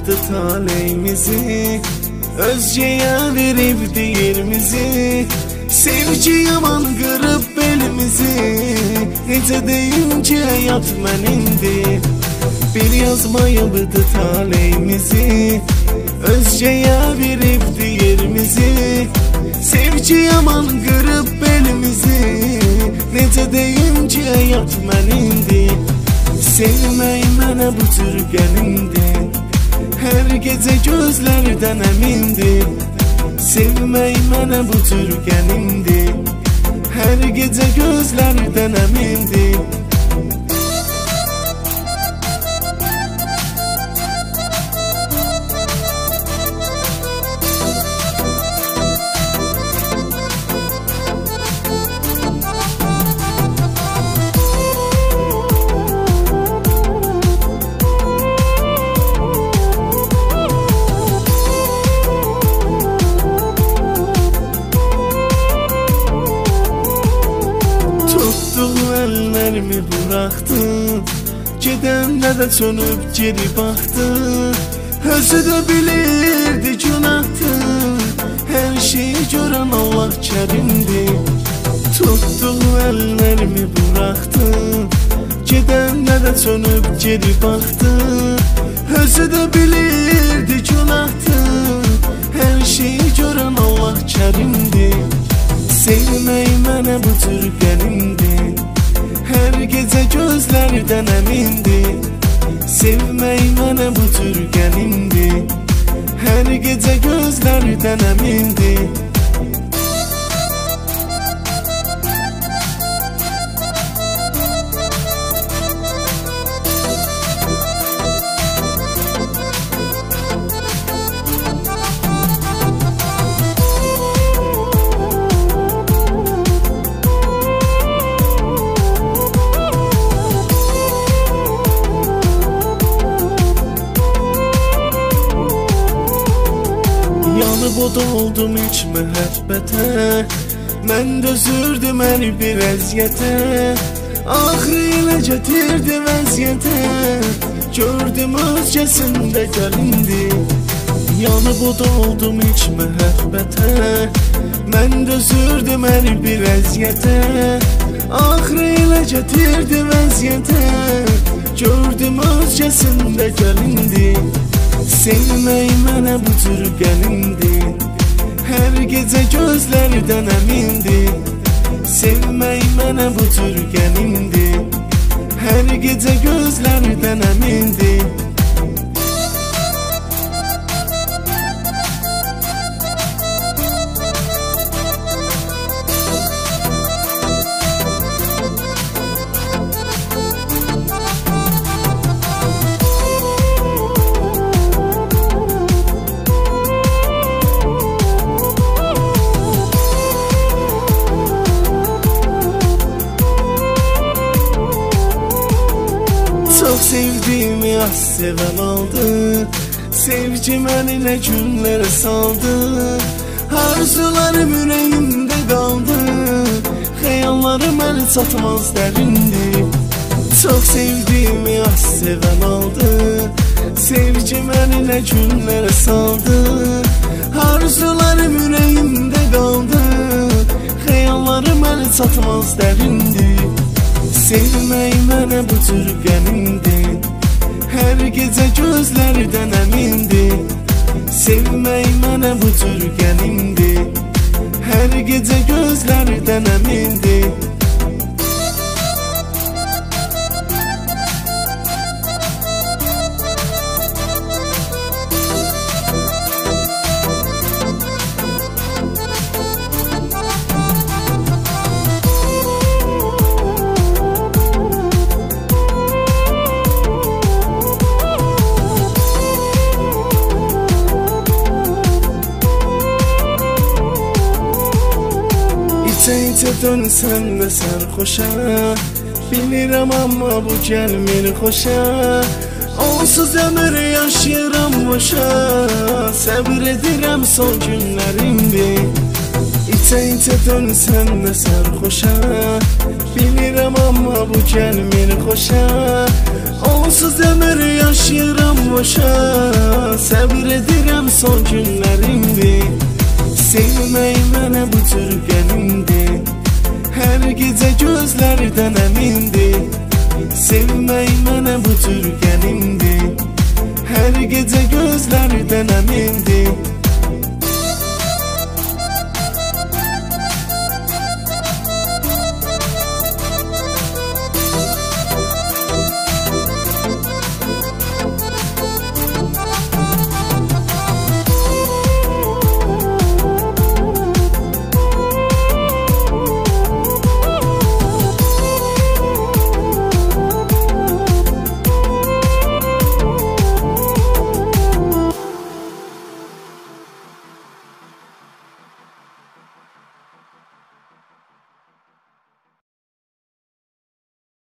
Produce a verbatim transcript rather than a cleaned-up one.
yabıdı taleyimizi, özgeye veribdi yerimizi. Sevgi yaman qırıb belimizi, necə deyim ki həyat mənimdir. Bir yazma yabıdı taleyimizi, özgeye veribdi yerimizi. Sevgi yaman qırıb belimizi, necə deyim ki həyat mənimdir. Sevmək mənə bu cür gəlindir, hər gecə gözlərdən əmindir. Sevmək mənə bu cür gəlindir, hər gecə gözlərdən əmindir. Ellerimi bıraktı, gedəndə də çönüb geri baxdı. Özü də bilirdi günahdır, hər şeyi görən Allah kərimdir. Tutduğu əllərimi bıraktı, gedəndə də çönüb geri baxdı. Özü də bilirdi günahdır, hər şeyi görən Allah kərimdir. Sevmək mənə bu cür gəlindir, hər gecə gözlərdən əmindir. Sevmək mənə bu cür gəlindir, hər gecə gözlərdən əmindir. Bod oldum hiç mühəbbətə, mən dözürdüm hər bir əziyyətə. Axırı ilə gətirdi vəziyyətə, gördüm özgəsində gəlindi. Yanıb od oldum hiç mühəbbətə, mən dözürdüm hər bir əziyyətə. Axırı ilə gətirdi vəziyyətə, gördüm özgəsində gəlindi. Sevmək mənə bu cür gəlindir, hər gecə gözlərdən əmindir. Sevmək mənə bu cür gəlindir, hər gecə gözlərdən əmindir. Çox sevdiyimi az sevən aldı, sevgi məni nə günlərə saldı. Arzularım ürəyimdə qaldı, xəyallarım əli çatmaz dərindir. Çox sevdiyimi az sevən aldı, sevgi məni nə günlərə saldı. Arzularım ürəyimdə qaldı, xəyallarım əli çatmaz dərindir. Sevmək mənə bu cür gəlindir, hər gecə gözlərdən əmindir. Sevmək mənə bu cür gəlindir, hər gecə gözlərdən əmindir. İçə dönsəm də sərxoşa, bilirəm amma bu gəlmir xoşa. Onsuz ömür yaşayıram boşa, səbr edirəm son günlərimdir. İçə içə dönsəm də sərxoşa, bilirəm amma bu gəlmir xoşa. Onsuz ömür yaşayıram boşa, səbir edirəm son günlərimdir. Sevmək mənə bu cür gəlimdir, hər gecə gözlərdən əmindir.